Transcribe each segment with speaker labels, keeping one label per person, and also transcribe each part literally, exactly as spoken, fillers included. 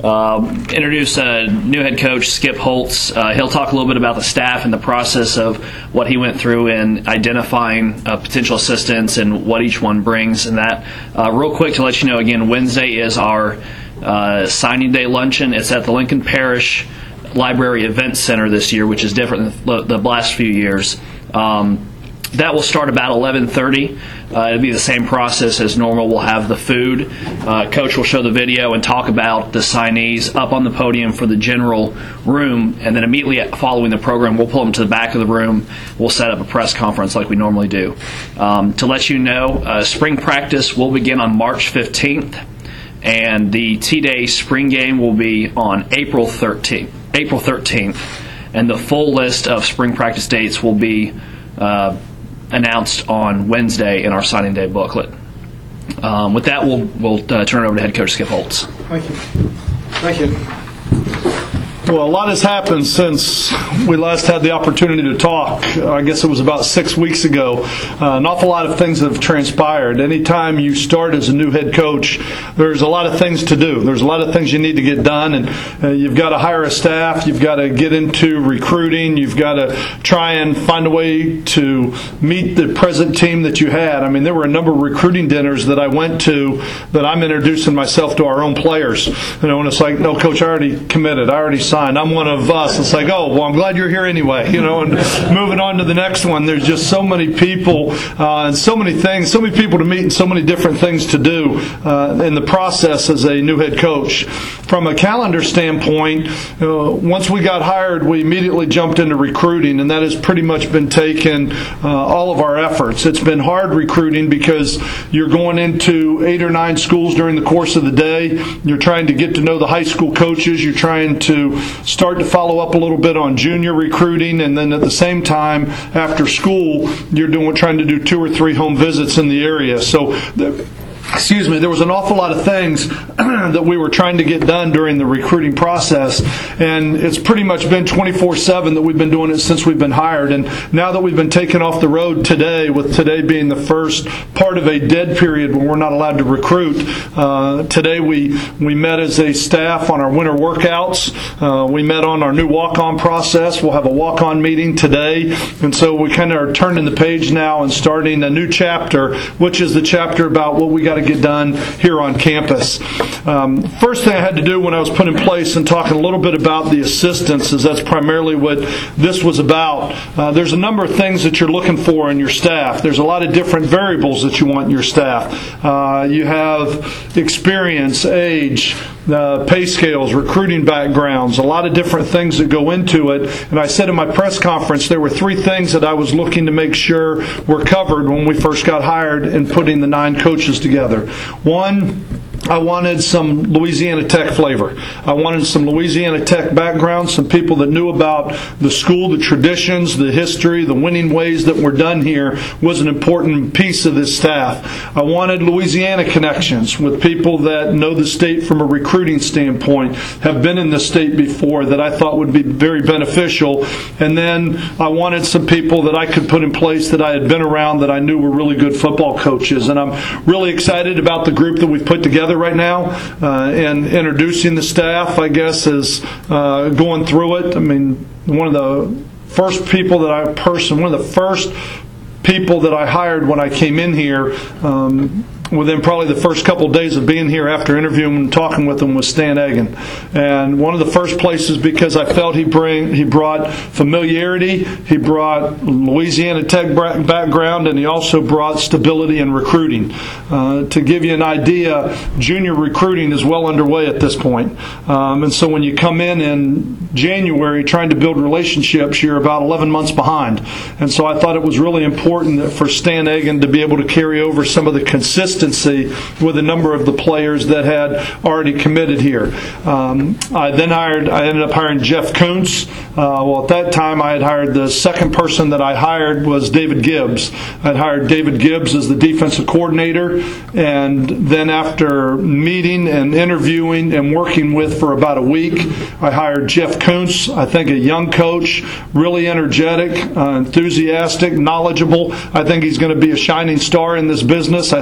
Speaker 1: uh, introduce a new head coach, Skip Holtz. Uh, he'll talk a little bit about the staff and the process of what he went through in identifying uh, potential assistants and what each one brings. And that, uh, real quick to let you know, again, Wednesday is our uh, signing day luncheon. It's at the Lincoln Parish Library Event Center this year, which is different than the last few years. Um, that will start about eleven thirty. Uh, it'll be the same process as normal. We'll have the food. Uh, Coach will show the video and talk about the signees up on the podium for the general room, and then immediately following the program, we'll pull them to the back of the room. We'll set up a press conference like we normally do. Um, to let you know, uh, spring practice will begin on March fifteenth, and the T-Day spring game will be on April thirteenth. April thirteenth, and the full list of spring practice dates will be uh, announced on Wednesday in our signing day booklet. Um, with that, we'll we'll uh, turn it over to head coach Skip Holtz.
Speaker 2: Thank you. Thank you. Well, a lot has happened since we last had the opportunity to talk. I guess it was about six weeks ago. Uh, an awful lot of things have transpired. Anytime you start as a new head coach, there's a lot of things to do. There's a lot of things you need to get done, and uh, you've got to hire a staff. You've got to get into recruiting. You've got to try and find a way to meet the present team that you had. I mean, there were a number of recruiting dinners that I went to that I'm introducing myself to our own players. You know, and it's like, no, Coach, I already committed. I already signed. I'm one of us. It's like, oh, well, I'm glad you're here anyway. You know, and moving on to the next one. There's just so many people uh, and so many things, so many people to meet and so many different things to do uh, in the process as a new head coach. From a calendar standpoint, uh, once we got hired, we immediately jumped into recruiting, and that has pretty much been taking uh, all of our efforts. It's been hard recruiting because you're going into eight or nine schools during the course of the day. You're trying to get to know the high school coaches. You're trying to start to follow up a little bit on junior recruiting, and then at the same time, after school, you're doing trying to do two or three home visits in the area. So the Excuse me, there was an awful lot of things that we were trying to get done during the recruiting process, and it's pretty much been twenty-four seven that we've been doing it since we've been hired. And now that we've been taken off the road today, with today being the first part of a dead period when we're not allowed to recruit, uh, today we, we met as a staff on our winter workouts. Uh, we met on our new walk-on process. We'll have a walk-on meeting today, and so we kind of are turning the page now and starting a new chapter, which is the chapter about what we got to get done here on campus. Um, first thing I had to do when I was put in place and talking a little bit about the assistants is that's primarily what this was about. Uh, there's a number of things that you're looking for in your staff. There's a lot of different variables that you want in your staff. Uh, you have experience, age, uh, pay scales, recruiting backgrounds, a lot of different things that go into it. And I said in my press conference there were three things that I was looking to make sure were covered when we first got hired in putting the nine coaches together. One, I wanted some Louisiana Tech flavor. I wanted some Louisiana Tech background, some people that knew about the school, the traditions, the history, the winning ways that were done here was an important piece of this staff. I wanted Louisiana connections with people that know the state from a recruiting standpoint, have been in the state before, that I thought would be very beneficial. And then I wanted some people that I could put in place that I had been around that I knew were really good football coaches. And I'm really excited about the group that we've put together right now, uh, and introducing the staff, I guess, is uh, going through it. I mean, one of the first people that I person, one of the first people that I hired when I came in here, um, within probably the first couple of days of being here after interviewing and talking with him was Stan Egan. And one of the first places, because I felt he bring he brought familiarity, he brought Louisiana Tech background, and he also brought stability in recruiting. Uh, to give you an idea, junior recruiting is well underway at this point. Um, and so when you come in in January trying to build relationships, you're about eleven months behind. And so I thought it was really important that for Stan Egan to be able to carry over some of the consistency with a number of the players that had already committed here. Um, I then hired, I ended up hiring Jeff Kuntz. Uh, well, at that time, I had hired the second person that I hired was David Gibbs. I'd hired David Gibbs as the defensive coordinator, and then after meeting and interviewing and working with for about a week, I hired Jeff Kuntz. I think a young coach, really energetic, uh, enthusiastic, knowledgeable. I think he's going to be a shining star in this business. I think he's going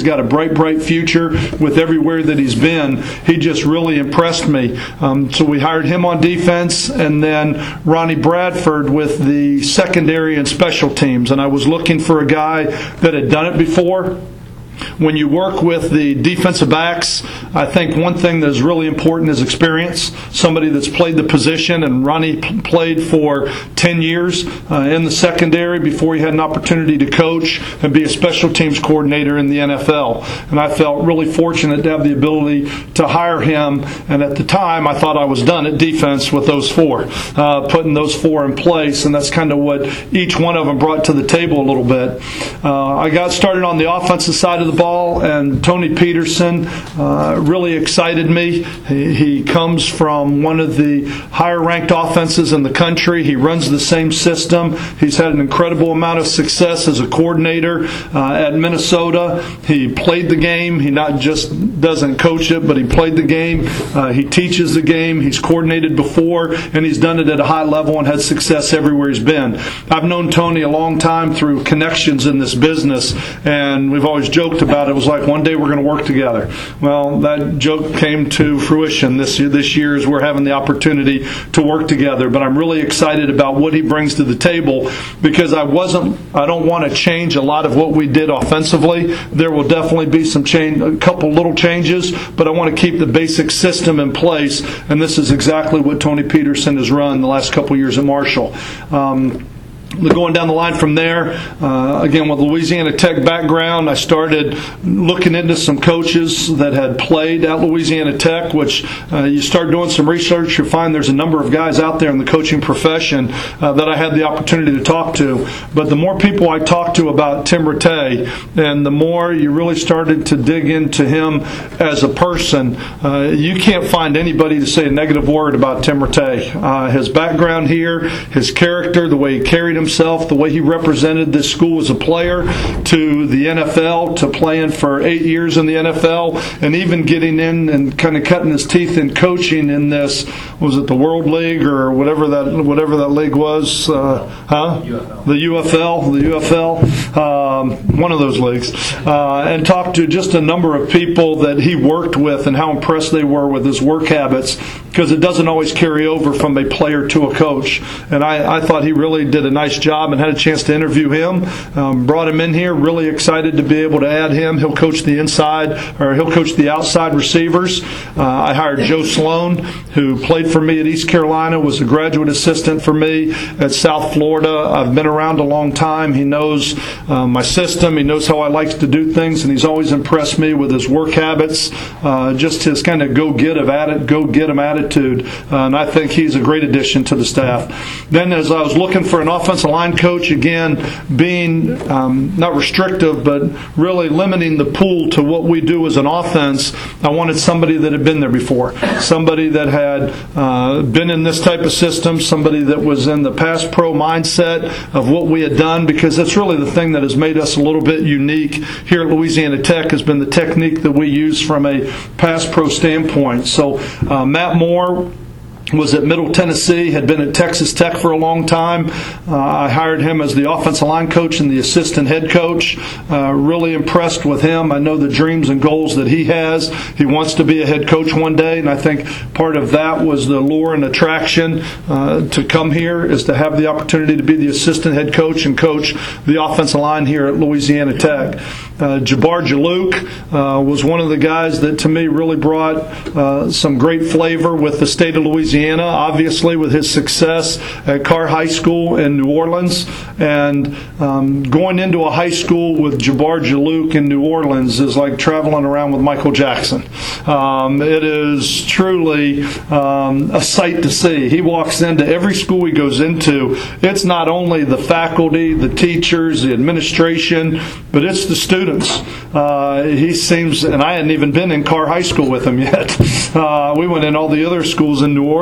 Speaker 2: got a bright, bright future with everywhere that he's been. He just really impressed me. Um, so we hired him on defense, and then Ronnie Bradford with the secondary and special teams. And I was looking for a guy that had done it before. When you work with the defensive backs, I think one thing that is really important is experience. Somebody that's played the position, and Ronnie p- played for ten years uh, in the secondary before he had an opportunity to coach and be a special teams coordinator in the N F L. And I felt really fortunate to have the ability to hire him. And at the time, I thought I was done at defense with those four, uh, putting those four in place. And that's kind of what each one of them brought to the table a little bit. Uh, I got started on the offensive side of the ball, and Tony Peterson uh, really excited me. He, he comes from one of the higher-ranked offenses in the country. He runs the same system. He's had an incredible amount of success as a coordinator uh, at Minnesota. He played the game. He not just doesn't coach it, but he played the game. Uh, he teaches the game. He's coordinated before, and he's done it at a high level and had success everywhere he's been. I've known Tony a long time through connections in this business, and we've always joked about it. It was like one day we're going to work together. Well, that joke came to fruition this year, this year as we're having the opportunity to work together. But I'm really excited about what he brings to the table, because I wasn't, I don't want to change a lot of what we did offensively. There will definitely be some change, a couple little changes, but I want to keep the basic system in place. And this is exactly what Tony Peterson has run the last couple years at Marshall. Um, Going down the line from there, uh, again, with Louisiana Tech background, I started looking into some coaches that had played at Louisiana Tech, which uh, you start doing some research, you find there's a number of guys out there in the coaching profession uh, that I had the opportunity to talk to. But the more people I talked to about Tim Rattay, and the more you really started to dig into him as a person, uh, you can't find anybody to say a negative word about Tim Rattay. Uh, his background here, his character, the way he carried himself, the way he represented this school as a player to the N F L, to playing for eight years in the N F L, and even getting in and kind of cutting his teeth in coaching in this, was it the World League or whatever that whatever that league was? Uh, huh? U F L. The U F L, the U F L, um, one of those leagues, uh, and talked to just a number of people that he worked with and how impressed they were with his work habits, because it doesn't always carry over from a player to a coach. And I, I thought he really did a nice job, and had a chance to interview him. Um, brought him in here, really excited to be able to add him. He'll coach the inside, or he'll coach the outside receivers. Uh, I hired Joe Sloan, who played for me at East Carolina, was a graduate assistant for me at South Florida. I've been around a long time. He knows uh, my system. He knows how I like to do things, and he's always impressed me with his work habits, uh, just his kind of go-get-em atti- go-get-em attitude. Uh, and I think he's a great addition to the staff. Then as I was looking for an offensive line coach, again, being um, not restrictive, but really limiting the pool to what we do as an offense, I wanted somebody that had been there before, somebody that had uh, been in this type of system, somebody that was in the pass pro mindset of what we had done, because that's really the thing that has made us a little bit unique here at Louisiana Tech, has been the technique that we use from a pass pro standpoint. So uh, Matt Moore was at Middle Tennessee, had been at Texas Tech for a long time. Uh, I hired him as the offensive line coach and the assistant head coach. Uh, really impressed with him. I know the dreams and goals that he has. He wants to be a head coach one day, and I think part of that was the allure and attraction uh, to come here, is to have the opportunity to be the assistant head coach and coach the offensive line here at Louisiana Tech. Uh, Jabbar Jalouk uh, was one of the guys that to me really brought uh, some great flavor with the state of Louisiana. Obviously, with his success at Carr High School in New Orleans, and um, going into a high school with Jabbar Jalouk in New Orleans is like traveling around with Michael Jackson. Um, it is truly um, a sight to see. He walks into every school he goes into. It's not only the faculty, the teachers, the administration, but it's the students. Uh, he seems, and I hadn't even been in Carr High School with him yet. Uh, we went in all the other schools in New Orleans.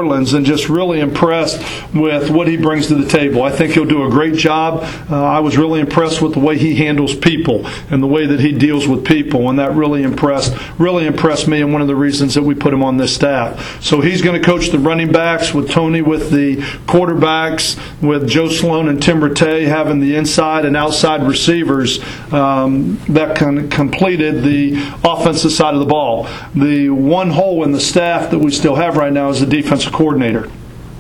Speaker 2: Orleans and just really impressed with what he brings to the table. I think he'll do a great job. Uh, I was really impressed with the way he handles people and the way that he deals with people, and that really impressed really impressed me, and one of the reasons that we put him on this staff. So he's going to coach the running backs with Tony with the quarterbacks, with Joe Sloan and Tim Rattay having the inside and outside receivers um, that can, completed the offensive side of the ball. The one hole in the staff that we still have right now is the defensive coordinator.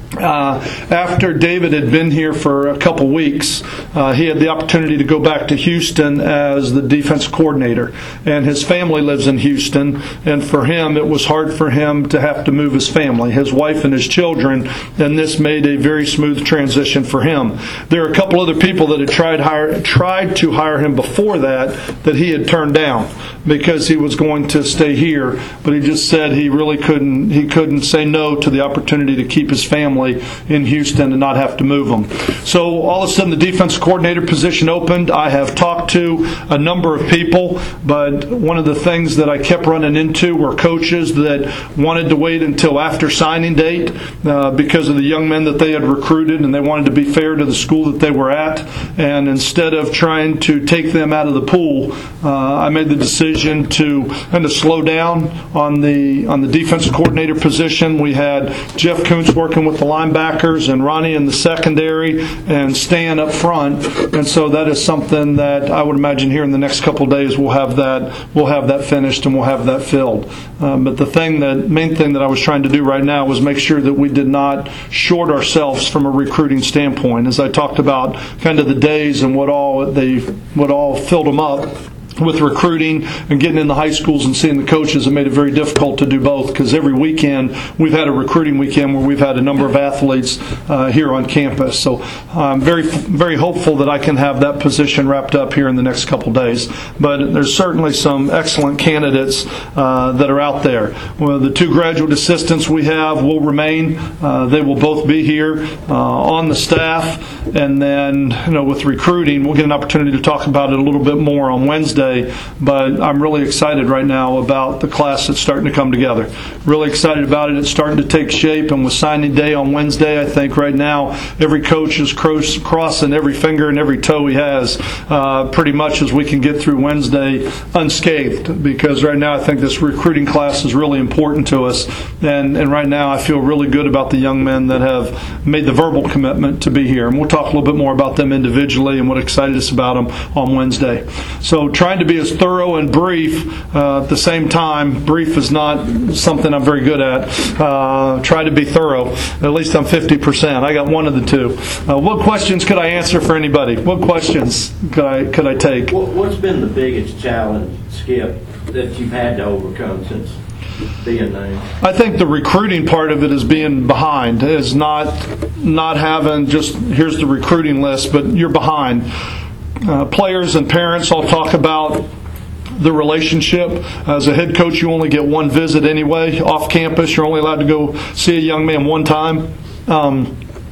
Speaker 2: Uh, after David had been here for a couple weeks, uh, he had the opportunity to go back to Houston as the defense coordinator. And his family lives in Houston, and for him, it was hard for him to have to move his family, his wife and his children, and this made a very smooth transition for him. There are a couple other people that had tried, hire, tried to hire him before that that he had turned down because he was going to stay here, but he just said he really couldn't, he couldn't say no to the opportunity to keep his family in Houston and not have to move them. So all of a sudden the defense coordinator position opened. I have talked to a number of people, but one of the things that I kept running into were coaches that wanted to wait until after signing date uh, because of the young men that they had recruited, and they wanted to be fair to the school that they were at. And instead of trying to take them out of the pool, uh, I made the decision to kind of slow down on the on the defensive coordinator position. We had Jeff Kuntz working with the linebackers and Ronnie in the secondary and Stan up front, and so that is something that I would imagine here in the next couple of days we'll have that we'll have that finished and we'll have that filled. Um, but the thing that main thing that I was trying to do right now was make sure that we did not short ourselves from a recruiting standpoint. As I talked about kind of the days and what all they what all filled them up with recruiting and getting in the high schools and seeing the coaches, it made it very difficult to do both, because every weekend we've had a recruiting weekend where we've had a number of athletes uh, here on campus. So I'm very, very hopeful that I can have that position wrapped up here in the next couple days. But there's certainly some excellent candidates uh, that are out there. Well, the two graduate assistants we have will remain. Uh, they will both be here uh, on the staff. And then, you know, with recruiting, we'll get an opportunity to talk about it a little bit more on Wednesday. But I'm really excited right now about the class that's starting to come together. Really excited about it. It's starting to take shape, and with signing day on Wednesday, I think right now every coach is crossing every finger and every toe he has uh, pretty much as we can get through Wednesday unscathed, because right now I think this recruiting class is really important to us. And, and right now I feel really good about the young men that have made the verbal commitment to be here. And we'll talk a little bit more about them individually and what excited us about them on Wednesday. So trying to be as thorough and brief uh, at the same time. Brief is not something I'm very good at. Uh, try to be thorough. At least I'm fifty percent. I got one of the two. Uh, what questions could I answer for anybody? What questions could I could I take?
Speaker 3: What's been the biggest challenge, Skip, that you've had to overcome since being named?
Speaker 2: I think the recruiting part of it is being behind. Is not not having just here's the recruiting list, but you're behind. Uh, players and parents all talk about the relationship. As a head coach, you only get one visit anyway. Off campus, you're only allowed to go see a young man one time. Um,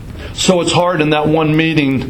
Speaker 2: so it's hard in that one meeting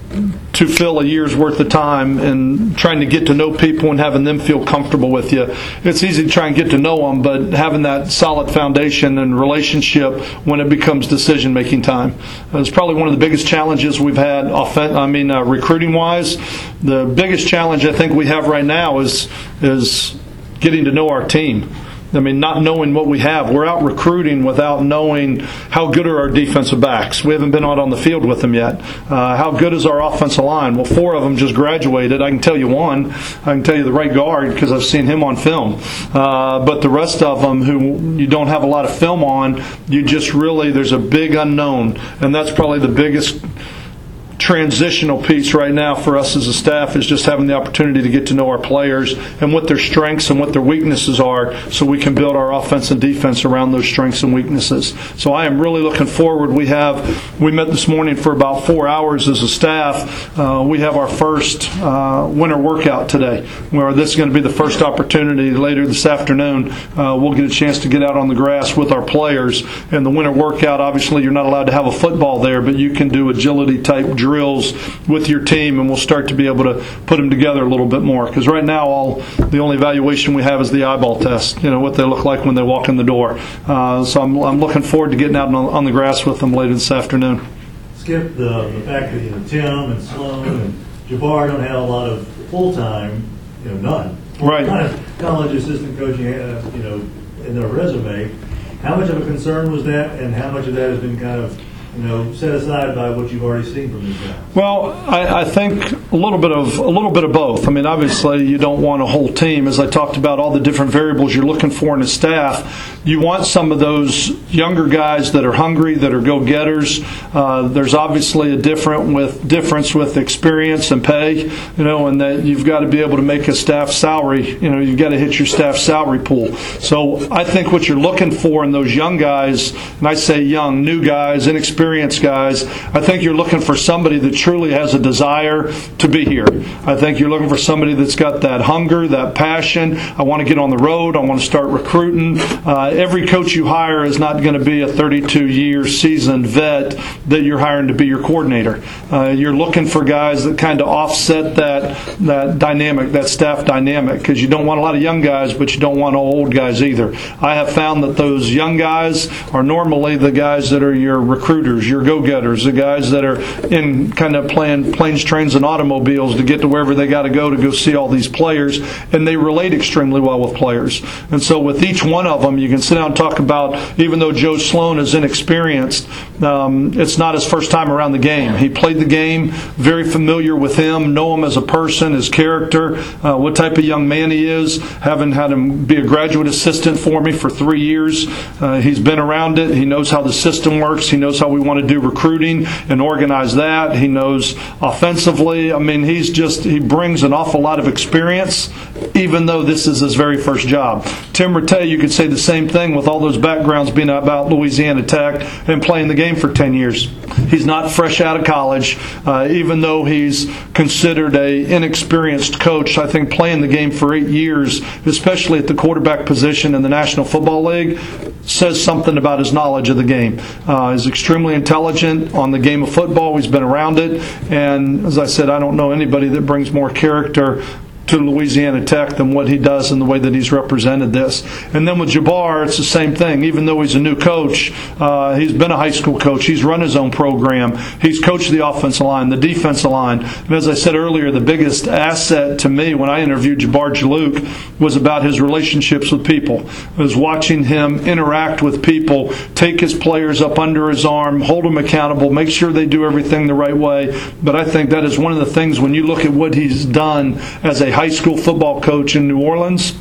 Speaker 2: to fill a year's worth of time and trying to get to know people and having them feel comfortable with you. It's easy to try and get to know them, but having that solid foundation and relationship when it becomes decision-making time is probably one of the biggest challenges we've had. I mean, uh, recruiting-wise, the biggest challenge I think we have right now is is getting to know our team. I mean, not knowing what we have. We're out recruiting without knowing how good are our defensive backs. We haven't been out on the field with them yet. Uh, how good is our offensive line? Well, four of them just graduated. I can tell you one. I can tell you the right guard because I've seen him on film. Uh, but the rest of them who you don't have a lot of film on, you just really, there's a big unknown. And that's probably the biggest transitional piece right now for us as a staff, is just having the opportunity to get to know our players and what their strengths and what their weaknesses are, so we can build our offense and defense around those strengths and weaknesses. So I am really looking forward. We have we met this morning for about four hours as a staff. Uh, we have our first uh, winter workout today, where this is going to be the first opportunity later this afternoon. Uh, we'll get a chance to get out on the grass with our players. And the winter workout, obviously you're not allowed to have a football there, but you can do agility type drills drills with your team, and we'll start to be able to put them together a little bit more. Because right now, all the only evaluation we have is the eyeball test, you know, what they look like when they walk in the door. Uh, so I'm, I'm looking forward to getting out on, on the grass with them later this afternoon.
Speaker 4: Skip, the, the fact that, you know, Tim and Sloan and Jabbar don't have a lot of full-time, you know, none.
Speaker 2: Right.
Speaker 4: Kind of college assistant coaching, uh, you know, in their resume. How much of a concern was that, and how much of that has been kind of, you know, set aside by what you've already seen from these guys?
Speaker 2: Well, I, I think a little bit of a little bit of both. I mean, obviously, you don't want a whole team. As I talked about, all the different variables you're looking for in a staff. You want some of those younger guys that are hungry, that are go-getters. Uh, there's obviously a different with difference with experience and pay, you know, and that you've got to be able to make a staff salary. You know, you've got to hit your staff salary pool. So I think what you're looking for in those young guys, and I say young, new guys, inexperienced guys, I think you're looking for somebody that truly has a desire to be here. I think you're looking for somebody that's got that hunger, that passion. I want to get on the road. I want to start recruiting. Uh, every coach you hire is not going to be a thirty-two year seasoned vet that you're hiring to be your coordinator. Uh, you're looking for guys that kind of offset that that dynamic, that staff dynamic, because you don't want a lot of young guys, but you don't want old guys either. I have found that those young guys are normally the guys that are your recruiters, your go-getters, the guys that are in kind of playing planes, trains, and automobiles to get to wherever they got to go to go see all these players, and they relate extremely well with players. And so with each one of them, you can sit down and talk about, even though Joe Sloan is inexperienced, um, it's not his first time around the game. He played the game, very familiar with him, know him as a person, his character, uh, what type of young man he is, having had him be a graduate assistant for me for three years. Uh, he's been around it. He knows how the system works. He knows how we want to do recruiting and organize that. He knows offensively. I mean, he's just, he brings an awful lot of experience, even though this is his very first job. Tim Rattay, you could say the same thing with all those backgrounds being about Louisiana Tech and playing the game for ten years. He's not fresh out of college, uh, even though he's considered a inexperienced coach. I think playing the game for eight years, especially at the quarterback position in the National Football League, says something about his knowledge of the game. Uh, he's extremely intelligent on the game of football. He's been around it. And as I said, I don't know anybody that brings more character to Louisiana Tech than what he does in the way that he's represented this. And then with Jabbar, it's the same thing. Even though he's a new coach, uh, he's been a high school coach. He's run his own program. He's coached the offensive line, the defensive line. And as I said earlier, the biggest asset to me when I interviewed Jabbar Jalouk was about his relationships with people. It was watching him interact with people, take his players up under his arm, hold them accountable, make sure they do everything the right way. But I think that is one of the things when you look at what he's done as a high school football coach in New Orleans.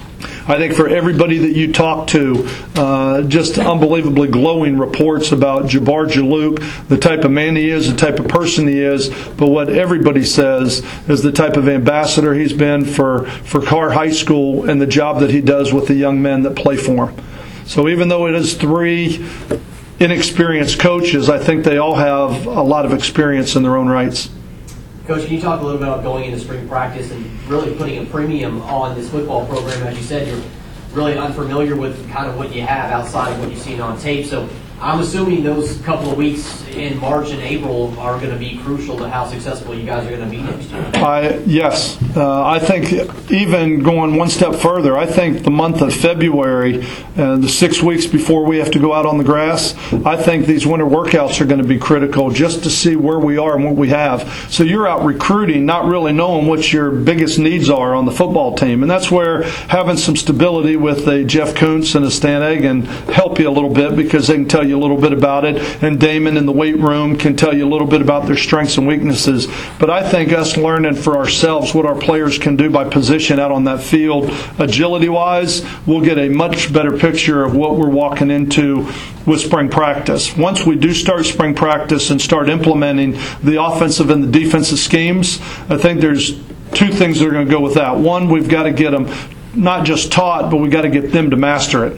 Speaker 2: I think for everybody that you talk to, uh, just unbelievably glowing reports about Jabbar Jalouk, the type of man he is, the type of person he is, but what everybody says is the type of ambassador he's been for, for Carr High School and the job that he does with the young men that play for him. So even though it is three inexperienced coaches, I think they all have a lot of experience in their own rights.
Speaker 5: Coach, can you talk a little about going into spring practice and really putting a premium on this football program? As you said, you're really unfamiliar with kind of what you have outside of what you've seen on tape. So I'm assuming those couple of weeks in March and April are going to be crucial to how successful you guys are going to be next year.
Speaker 2: I, yes. Uh, I think even going one step further, I think the month of February, uh, the six weeks before we have to go out on the grass, I think these winter workouts are going to be critical just to see where we are and what we have. So you're out recruiting, not really knowing what your biggest needs are on the football team. And that's where having some stability with a Jeff Kuntz and a Stan Egan help you a little bit, because they can tell you a little bit about it, and Damon in the weight room can tell you a little bit about their strengths and weaknesses. But I think us learning for ourselves what our players can do by position out on that field, agility-wise, we'll get a much better picture of what we're walking into with spring practice. Once we do start spring practice and start implementing the offensive and the defensive schemes, I think there's two things that are going to go with that. One, we've got to get them not just taught, but we've got to get them to master it.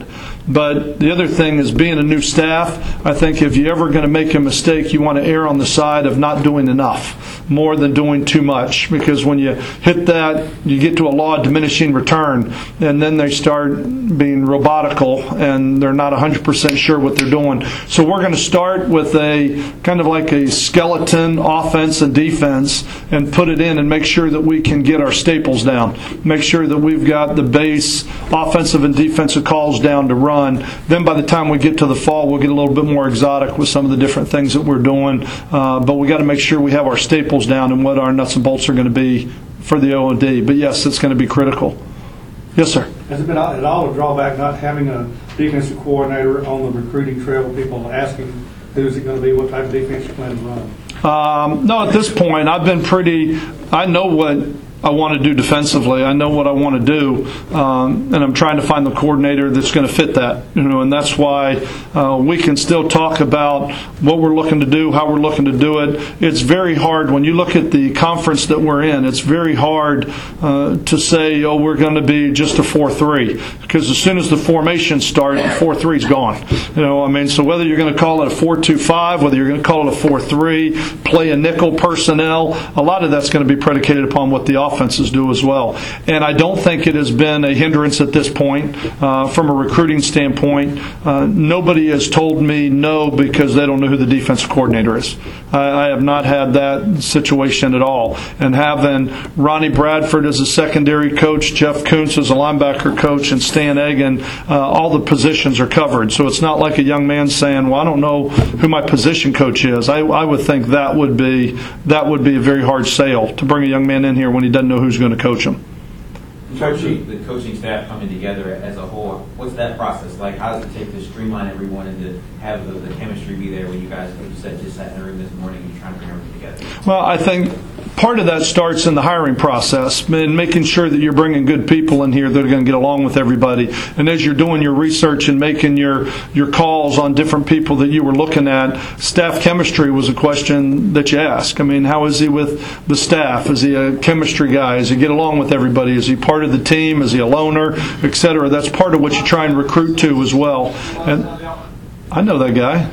Speaker 2: But the other thing is, being a new staff, I think if you're ever going to make a mistake, you want to err on the side of not doing enough, more than doing too much. Because when you hit that, you get to a law of diminishing return, and then they start being robotical, and they're not one hundred percent sure what they're doing. So we're going to start with a kind of like a skeleton offense and defense, and put it in and make sure that we can get our staples down. Make sure that we've got the base offensive and defensive calls down to run. Then by the time we get to the fall, we'll get a little bit more exotic with some of the different things that we're doing. Uh, but we got to make sure we have our staples down and what our nuts and bolts are going to be for the O and D. But yes, it's going to be critical. Yes, sir.
Speaker 6: Has it been at all a drawback not having a defensive coordinator on the recruiting trail? People asking who's it going to be, what type of defense you plan to run?
Speaker 2: Um, no, at this point, I've been pretty. I know what I want to do defensively. I know what I want to do, um, and I'm trying to find the coordinator that's going to fit that. You know, and that's why uh, we can still talk about what we're looking to do, how we're looking to do it. It's very hard when you look at the conference that we're in. It's very hard uh, to say, oh, we're going to be just a four three, because as soon as the formations start, four three is gone. You know, I mean, so whether you're going to call it a four two five, whether you're going to call it a four three, play a nickel personnel, a lot of that's going to be predicated upon what the offenses do as well. And I don't think it has been a hindrance at this point uh, from a recruiting standpoint. Uh, nobody has told me no because they don't know who the defensive coordinator is. I, I have not had that situation at all. And having Ronnie Bradford as a secondary coach, Jeff Kuntz as a linebacker coach, and Stan Egan, uh, all the positions are covered. So it's not like a young man saying, well, I don't know who my position coach is. I, I would think that would be that would be a very hard sale to bring a young man in here when he doesn't know who's going to coach him.
Speaker 7: Coaching, the coaching staff coming together as a whole, what's that process like? How does it take to streamline everyone and to have the, the chemistry be there when you guys, like you said, just sat in a room this morning and you're trying to bring everything together?
Speaker 2: Well, I think part of that starts in the hiring process and making sure that you're bringing good people in here that are going to get along with everybody. And as you're doing your research and making your, your calls on different people that you were looking at, staff chemistry was a question that you ask. I mean, how is he with the staff? Is he a chemistry guy? Does he get along with everybody? Is he part of the team? Is he a loner, et cetera? That's part of what you try and recruit to as well. And I know that guy.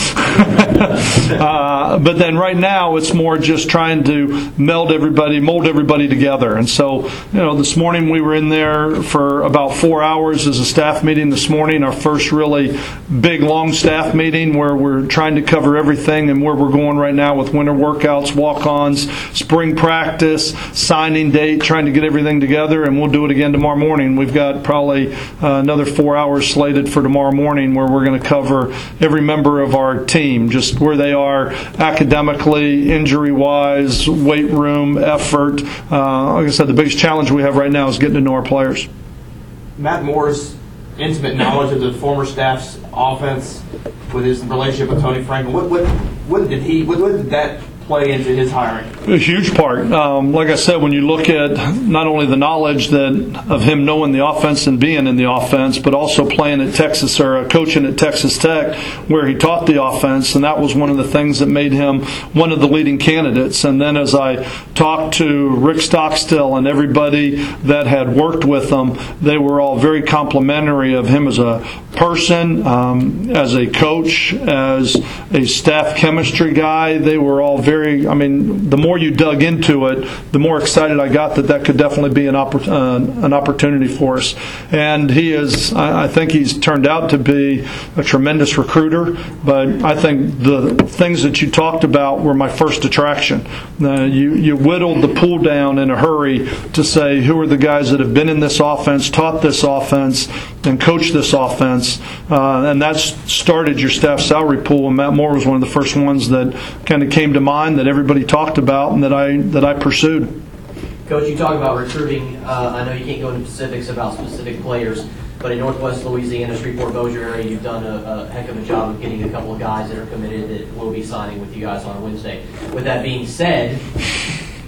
Speaker 2: uh, but then right now it's more just trying to meld everybody, mold everybody together. And so, you know, this morning we were in there for about four hours as a staff meeting this morning, our first really big, long staff meeting where we're trying to cover everything and where we're going right now with winter workouts, walk-ons, spring practice, signing date, trying to get everything together, and we'll do it again tomorrow morning. We've got probably uh, another four hours slated for tomorrow morning where we're going to cover every member of our team, just where they are academically, injury-wise, weight room, effort. Uh, like I said, the biggest challenge we have right now is getting to know our players.
Speaker 8: Matt Moore's intimate knowledge of the former staff's offense with his relationship with Tony Franklin, what what what did he what, what did that play into his hiring?
Speaker 2: A huge part. Um, like I said, when you look at not only the knowledge that of him knowing the offense and being in the offense, but also playing at Texas or uh, coaching at Texas Tech, where he taught the offense, and that was one of the things that made him one of the leading candidates. And then as I talked to Rick Stockstill and everybody that had worked with him, they were all very complimentary of him as a person, um, as a coach, as a staff chemistry guy. They were all very I mean, the more you dug into it, the more excited I got that that could definitely be an, oppor- uh, an opportunity for us. And he is, I, I think he's turned out to be a tremendous recruiter, but I think the things that you talked about were my first attraction. Uh, you, you whittled the pool down in a hurry to say who are the guys that have been in this offense, taught this offense, and coached this offense, uh, and that started your staff salary pool, and Matt Moore was one of the first ones that kind of came to mind that everybody talked about and that I that I pursued.
Speaker 5: Coach, you talk about recruiting. Uh, I know you can't go into specifics about specific players, but in Northwest Louisiana, Shreveport-Bossier area, you've done a, a heck of a job of getting a couple of guys that are committed that will be signing with you guys on Wednesday. With that being said,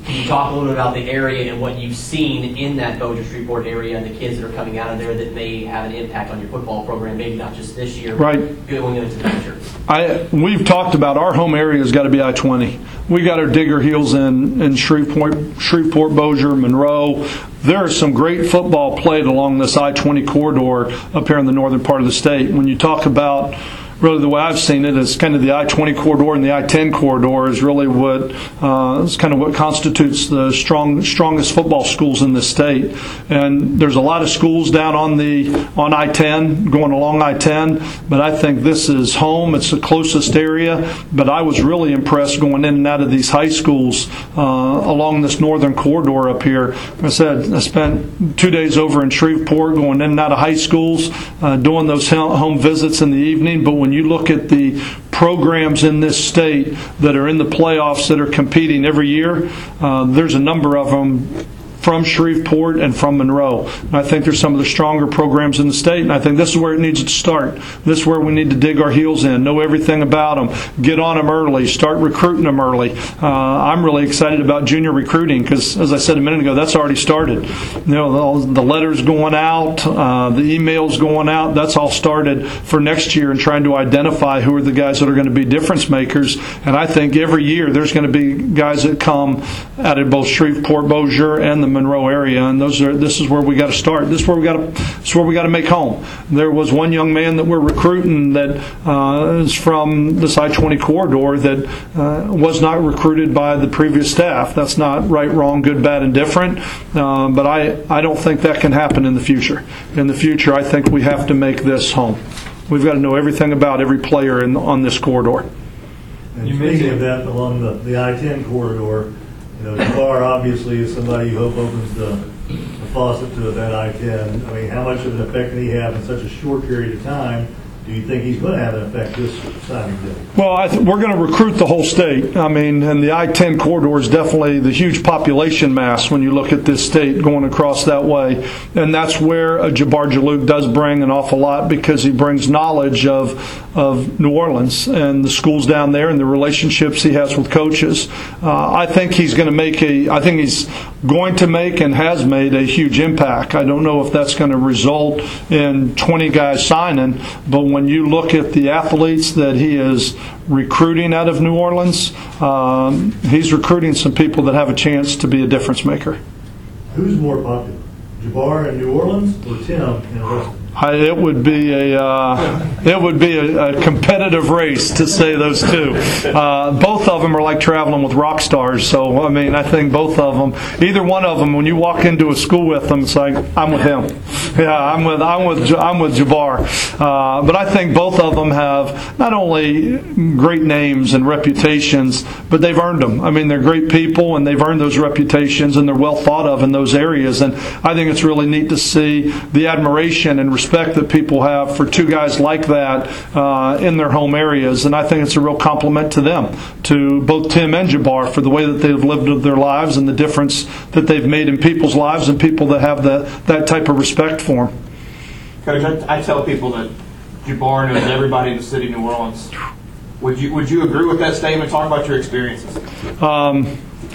Speaker 5: Can you talk a little bit about the area and what you've seen in that Bossier Shreveport area and the kids that are coming out of there that may have an impact on your football program, maybe not just this year,
Speaker 2: Right.
Speaker 5: but going into the future?
Speaker 2: I, we've talked about our home area has got to be I twenty. We got to dig our heels in in Shreveport, Shreveport, Bossier, Monroe. There is some great football played along this I twenty corridor up here in the northern part of the state. When you talk about, really the way I've seen it is kind of the I twenty corridor and the I ten corridor is really what uh, is kind of what constitutes the strong strongest football schools in the state. And there's a lot of schools down on the on I ten, going along I ten, but I think this is home. It's the closest area. But I was really impressed going in and out of these high schools uh, along this northern corridor up here. Like I said, I spent two days over in Shreveport going in and out of high schools, uh, doing those home visits in the evening. But when When you look at the programs in this state that are in the playoffs that are competing every year, uh, there's a number of them from Shreveport and from Monroe. And I think there's some of the stronger programs in the state, and I think this is where it needs to start. This is where we need to dig our heels in, know everything about them, get on them early, start recruiting them early. Uh, I'm really excited about junior recruiting because, as I said a minute ago, that's already started. You know, the, the letters going out, uh, the emails going out, that's all started for next year and trying to identify who are the guys that are going to be difference makers. And I think every year there's going to be guys that come out of both Shreveport, Bossier, and the Monroe area, and those are. This is where we got to start. This is where we got to. This is where we got to make home. There was one young man that we're recruiting that uh, is from this I twenty corridor that uh, was not recruited by the previous staff. That's not right, wrong, good, bad, and different. Uh, but I, I don't think that can happen in the future. In the future, I think we have to make this home. We've got to know everything about every player in, on this corridor.
Speaker 4: And speaking of that, along the, the I ten corridor, you know, Jabbar obviously is somebody you hope opens the, the faucet to that I ten. I mean, how much of an effect did he have in such a short period of time? Do you think he's going to have an effect this signing day?
Speaker 2: Well, I th- we're going to recruit the whole state. I mean, and the I ten corridor is definitely the huge population mass when you look at this state going across that way. And that's where a Jabbar Jalouk does bring an awful lot because he brings knowledge of of New Orleans and the schools down there and the relationships he has with coaches. Uh, I think he's going to make a, I think he's going to make and has made a huge impact. I don't know if that's going to result in twenty guys signing, but when you look at the athletes that he is recruiting out of New Orleans, um, he's recruiting some people that have a chance to be a difference maker.
Speaker 4: Who's more popular, Jabbar in New Orleans or Tim in Ruston?
Speaker 2: I, it would be a uh, it would be a, a competitive race to say those two. Uh, both of them are like traveling with rock stars. So I mean, I think both of them, either one of them, when you walk into a school with them, it's like I'm with him. Yeah, I'm with I'm with I'm with Jabbar. Uh, but I think both of them have not only great names and reputations, but they've earned them. I mean, they're great people and they've earned those reputations and they're well thought of in those areas. And I think it's really neat to see the admiration and respect that people have for two guys like that uh, in their home areas, and I think it's a real compliment to them, to both Tim and Jabbar, for the way that they've lived their lives and the difference that they've made in people's lives and people that have the, that type of respect for them.
Speaker 8: Coach, I, I tell people that Jabbar knows everybody in the city of New Orleans. Would you Would you agree with that statement? Talk about your experiences.
Speaker 2: Um,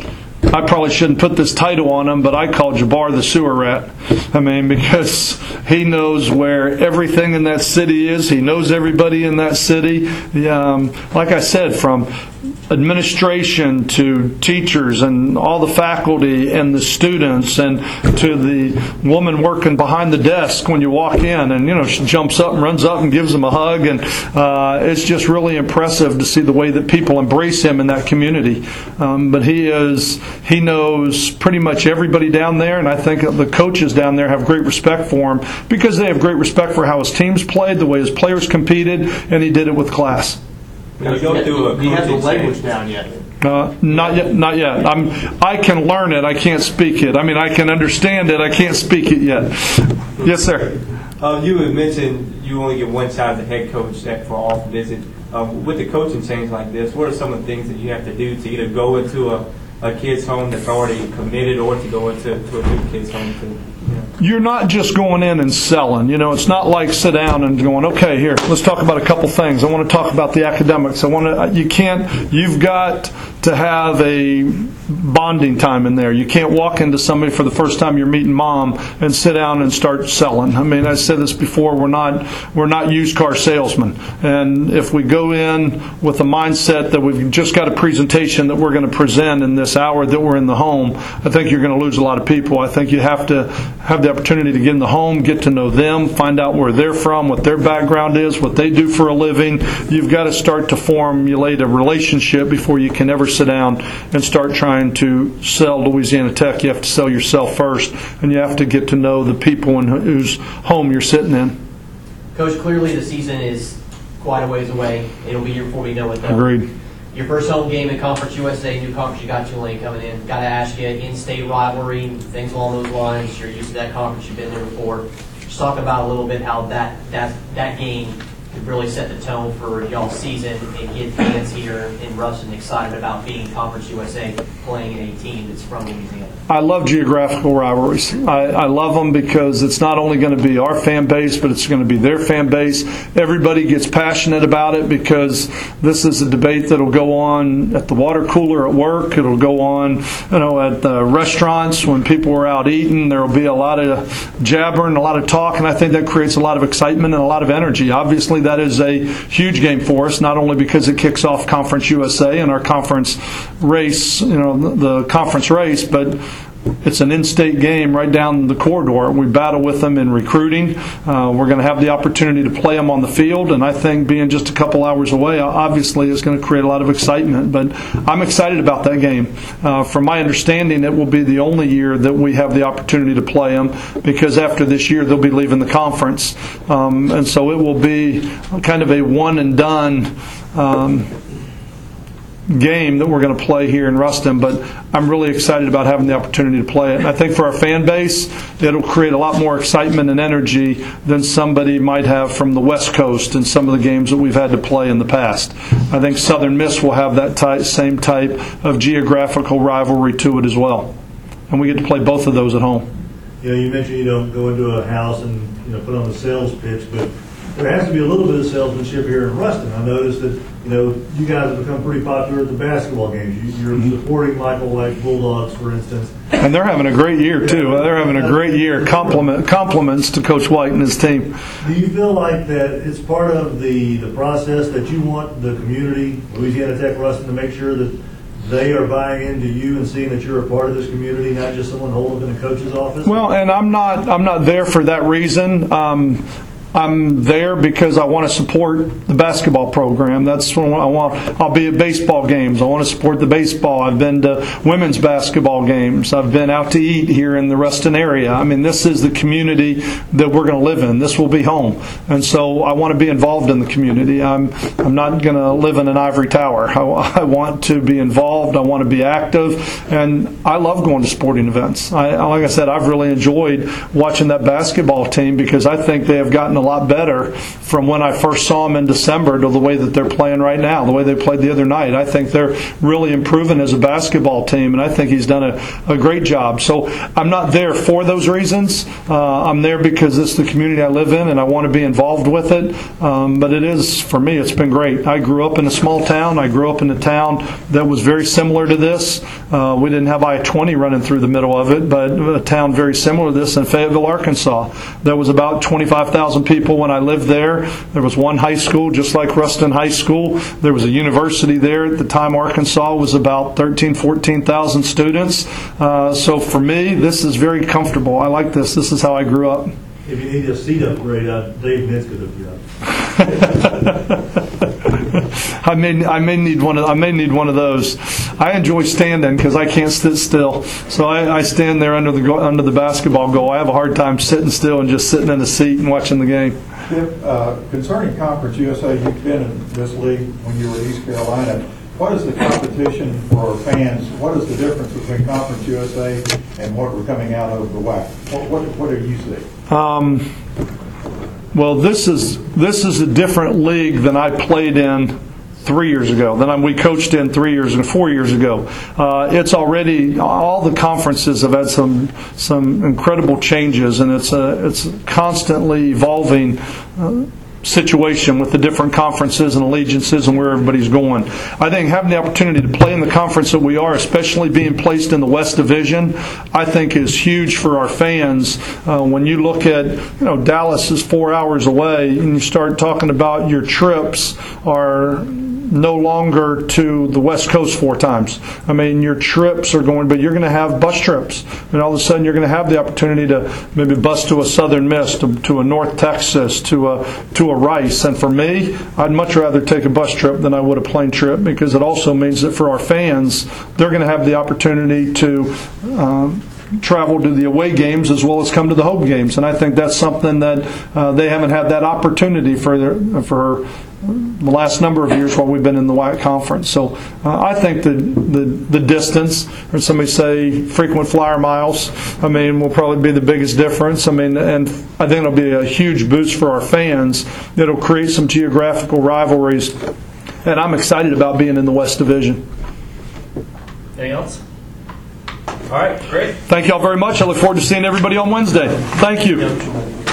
Speaker 2: I probably shouldn't put this title on him, but I call Jabbar the sewer rat. I mean, because he knows where everything in that city is. He knows everybody in that city. Um, like I said, from administration to teachers and all the faculty and the students and to the woman working behind the desk when you walk in, and you know she jumps up and runs up and gives them a hug, and uh, it's just really impressive to see the way that people embrace him in that community. Um, but he is he knows pretty much everybody down there, and I think the coaches down there have great respect for him because they have great respect for how his teams played, the way his players competed, and he did it with class.
Speaker 7: When you go through a
Speaker 8: Do you have the
Speaker 7: coaching
Speaker 8: language
Speaker 7: change-
Speaker 8: down yet?
Speaker 2: Uh, not yet. Not yet. I'm. I can learn it. I can't speak it. I mean, I can understand it. I can't speak it yet. Yes, sir.
Speaker 9: Uh, you had mentioned you only get one shot as a head coach for off visit. Um, with the coaching change like this, what are some of the things that you have to do to either go into a, a kid's home that's already committed, or to go into to a new kid's home? To, you know?
Speaker 2: You're not just going in and selling. You know, it's not like sit down and going, okay, here, let's talk about a couple things. I want to talk about the academics. I want to. You can't. You've got to have a bonding time in there. You can't walk into somebody for the first time you're meeting mom and sit down and start selling. I mean, I said this before, we're not we're not used car salesmen. And if we go in with a mindset that we've just got a presentation that we're going to present in this hour that we're in the home, I think you're going to lose a lot of people. I think you have to have the opportunity to get in the home, get to know them, find out where they're from, what their background is, what they do for a living. You've got to start to formulate a relationship before you can ever sit down and start trying to sell Louisiana Tech. You have to sell yourself first, and you have to get to know the people in whose home you're sitting in.
Speaker 5: Coach, clearly the season is quite a ways away. It'll be here before we know it, though.
Speaker 2: Agreed.
Speaker 5: Your first home game in Conference U S A, new conference, you got Tulane coming in. Got to ask you, in-state rivalry, things along those lines. You're used to that conference. You've been there before. Just talk about a little bit how that that that game could really set the tone for y'all's season and get fans here in Ruston excited about being Conference U S A, playing in a team that's from Louisiana.
Speaker 2: I love geographical rivalries. I, I love them because it's not only going to be our fan base, but it's going to be their fan base. Everybody gets passionate about it because this is a debate that will go on at the water cooler at work. It'll go on, you know, at the restaurants when people are out eating. There will be a lot of jabbering, a lot of talk, and I think that creates a lot of excitement and a lot of energy. Obviously, that is a huge game for us, not only because it kicks off Conference U S A and our conference race, you know, the conference race, but it's an in-state game right down the corridor. We battle with them in recruiting. Uh, we're going to have the opportunity to play them on the field, and I think being just a couple hours away, obviously, is going to create a lot of excitement. But I'm excited about that game. Uh, from my understanding, it will be the only year that we have the opportunity to play them because after this year, they'll be leaving the conference. Um, and so it will be kind of a one-and-done um, game that we're going to play here in Ruston, but I'm really excited about having the opportunity to play it. And I think for our fan base, it'll create a lot more excitement and energy than somebody might have from the West Coast in some of the games that we've had to play in the past. I think Southern Miss will have that type, same type of geographical rivalry to it as well. And we get to play both of those at home.
Speaker 4: You know, you mentioned you don't go into a house and, you know, put on the sales pitch, but there has to be a little bit of salesmanship here in Ruston. I noticed that, you know, you guys have become pretty popular at the basketball games. You, you're supporting Michael White Bulldogs, for instance.
Speaker 2: And they're having a great year, too. Yeah. They're having a great year. Compliment, compliments to Coach White and his team.
Speaker 4: Do you feel like that it's part of the, the process that you want the community, Louisiana Tech Ruston, to make sure that they are buying into you and seeing that you're a part of this community, not just someone holed up in a coach's office?
Speaker 2: Well, and I'm not I'm not there for that reason. Um, I'm there because I want to support the basketball program. That's what I want. I'll be at baseball games. I want to support the baseball. I've been to women's basketball games. I've been out to eat here in the Ruston area. I mean, this is the community that we're going to live in. This will be home. And so I want to be involved in the community. I'm I'm not going to live in an ivory tower. I, I want to be involved. I want to be active. And I love going to sporting events. I, like I said, I've really enjoyed watching that basketball team because I think they have gotten a lot better from when I first saw them in December to the way that they're playing right now, the way they played the other night. I think they're really improving as a basketball team, and I think he's done a, a great job. So I'm not there for those reasons. Uh, I'm there because this is the community I live in, and I want to be involved with it. Um, but it is, for me, it's been great. I grew up in a small town. I grew up in a town that was very similar to this. Uh, we didn't have I twenty running through the middle of it, but a town very similar to this in Fayetteville, Arkansas. There was about twenty-five thousand people when I lived there. There was one high school, just like Ruston High School. There was a university there. At the time, Arkansas was about thirteen, fourteen thousand students. Uh, so for me, this is very comfortable. I like this. This is how I grew up.
Speaker 4: If you need a seat upgrade, uh, Dave Nitz could hook you up.
Speaker 2: I may I may need one of I may need one of those. I enjoy standing because I can't sit still, so I, I stand there under the under the basketball goal. I have a hard time sitting still and just sitting in a seat and watching the game.
Speaker 10: If, uh, concerning Conference U S A, you've been in this league when you were at East Carolina. What is the competition for fans? What is the difference between Conference U S A and what we're coming out of the W A C? What what, what do you see?
Speaker 2: Um, well, this is this is a different league than I played in three years ago, than we coached in three years and four years ago. Uh, it's already, all the conferences have had some some incredible changes, and it's a, it's constantly evolving. Uh, situation with the different conferences and allegiances and where everybody's going. I think having the opportunity to play in the conference that we are, especially being placed in the West Division, I think is huge for our fans. Uh, when you look at, you know, Dallas is four hours away, and you start talking about your trips are no longer to the West Coast four times. I mean, your trips are going, but you're going to have bus trips. And all of a sudden, you're going to have the opportunity to maybe bus to a Southern Miss, to, to a North Texas, to a to a Rice. And for me, I'd much rather take a bus trip than I would a plane trip, because it also means that for our fans, they're going to have the opportunity to um, travel to the away games as well as come to the home games. And I think that's something that uh, they haven't had that opportunity for their, for the last number of years while we've been in the White Conference. So uh, I think the, the the distance, or somebody say frequent flyer miles, I mean, will probably be the biggest difference. I mean, and I think it'll be a huge boost for our fans. It'll create some geographical rivalries, and I'm excited about being in the West Division.
Speaker 1: Anything else? All right, great.
Speaker 2: Thank you all very much. I look forward to seeing everybody on Wednesday. Thank you.